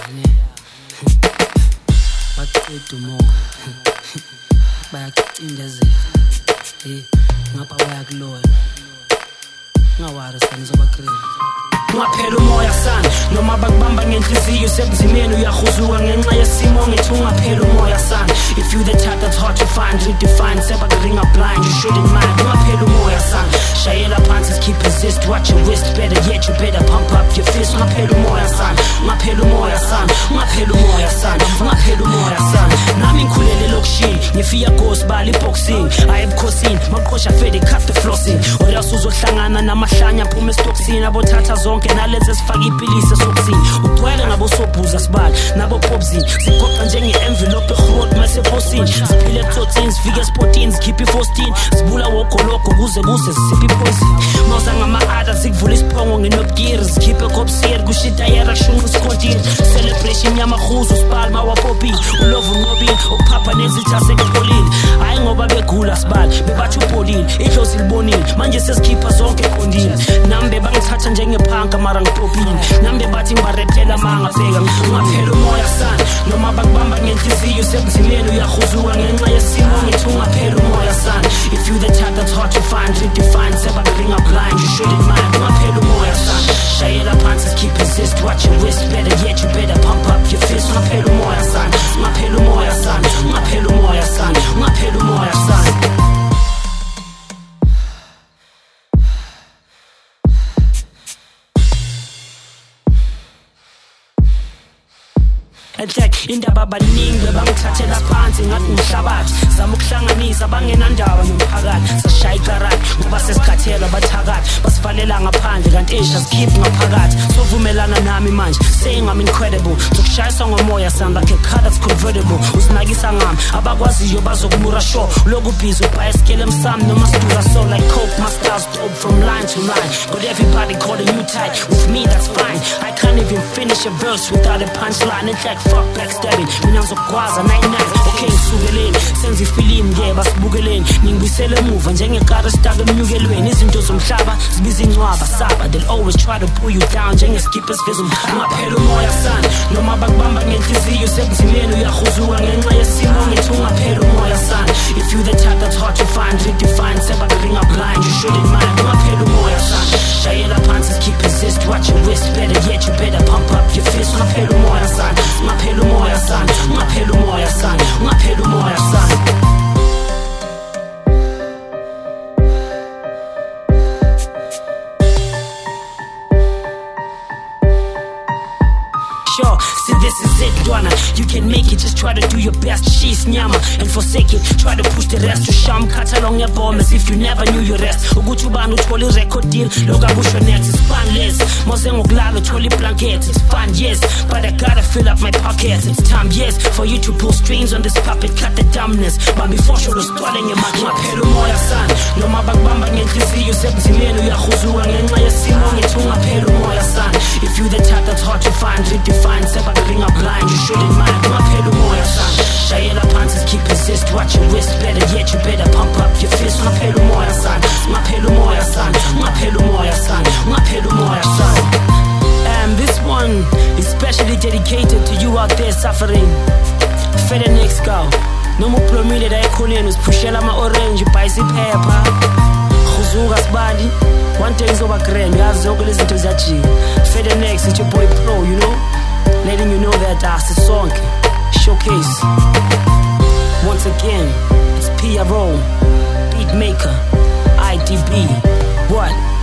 ne baqeda umoya bayaqindezela ngapha bayakuloya ngawari sanizobakrela ungaphela umoya sana noma bakubamba ngenhliziyo sebuzimeni uyahuzuka ngenxa yesimo ngithi ungaphela umoya sana if you the type that's hard to find redefine sebakuringa blind you shouldn't mind ungaphela umoya sana shayela phansi keep resist watch your wrist better yet you better pump up your fist ungaphela umoya sana ungaphela umoya sana ungaphela umoya sana ungaphela umoya sana nami ngikhulele lokushini ngifika gosibali boxing ayebukhosini maqhosha fede cut the flossing oyaso uzohlangana namahlanya phuma estoksini abothatha zonke nalezi sifaka ipilisi sokusini ugcwele ngabo sobhuza sibali nabo popzini sigoqa njenge envelope ehrot mase posini siphile tsotsini sifike sportini sikhipha i14 sibula wogoloko kuze sisiphi poison mawuza ngama ada sikuvula isiphongo ngenobgear sikhiphe kopsier kushita yera shungu sikontini celebration yamakhuzu sibali mawapopi ulovu nobile ukuphapha nezitha sekupolini hayi ngoba begula sibali bebathi upolini idlozi libonile manje sesikhipha zonke ekondini nambe bangithatha njengephanka mara ngitopini nambe bathi ngibarephela manga bheka ungaphela umoya sana noma bakubamba ngenhliziyo sebuzimeni uyahuzuka ngenxa yesimo ngithi ungaphela umoya sana if you the type that's hard to find redefine sebakuringa blind you shouldn't mind ungaphela umoya sana shayela phansi keep resist watch your wrist better yet you better pump up your fist ungaphela umoya sana ungaphela umoya sana ungaphela umoya sana ungaphela umoya sana Enhlek indaba abaningi bebangithathela phansi ngathi umhlabathi zama ukuhlanganisa bangenandaba nomphakathi sashaya ikarati ngoba sesikhathela bathakathi basivalela ngaphandle kanti esha sikhipha ngaphakathi sovumelana nami manje saying I'm incredible sokushayisa ngomoya sound like a car that's convertible usinakisa ngami abakwaziyo bazokumura show lokubhiza ubhayisikele emsami noma siduza so like coke my style's dope from line to line got everybody calling you tight with me that's fine I can't even finish a verse without a punchline it's like fuck backstabbing mina ngizokwaza 99 okay ngisukeleni senza ifilimu ke basibukeleni ningibisele emuva njengekari stuck emnyukelweni izinto zomhlaba zibiza incwaba saba they'll always try to pull you down njengeskipper siveza umkhaba ungaphela umoya sana noma bakubamba ngenhliziyo sebuzimeni uyahuzuka ngenxa yesimo ngithi ungaphela umoya sana if you the type that's hard to find redefine sebakuringa blind you shouldn't mind ungaphela umoya sana shayela phansi keep resist watch your wrist better yet you better pump up your fist ungaphela umoya sana ungaphela umoya sana ungaphela umoya sana ungaphela umoya sana sure see this is it Dwana you can make it just try to do your best she's nyama and forsake it try to push the rest to sham cut along your bomb as if you never knew your rest ukuthi ubani uthola record deal lokakusho next is funless mose ngokulala uthola blanket it's fun yes but I gotta fill up my pockets it's time yes for you to pull strings on this puppet cut the dumbness but before sure stwale ngemaki ungaphela umoya sana noma bakubamba ngenhliziyo sebuzimeni uyahuzuka ngenxa yesimo ngithi ungaphela umoya sana if you the type that's hard to find redefine sebakuringa blind you shouldn't mind ungaphela umoya sana shayela phansi keep resist watch your wrist better yet you better pump up your fist ungaphela umoya sana ungaphela umoya sana ungaphela umoya sana ungaphela umoya sana and this one is specially dedicated to you out there suffering for the next girl no more plumile la ekhoneni usiphushela ama orange ubhayisi phepha khuzuka sibali one day izoba grand yazi zonke lezi zinto ziyajika for the next it's your boy Pro you know letting you know that asisonke showcase once again it's PRO beat maker IDB what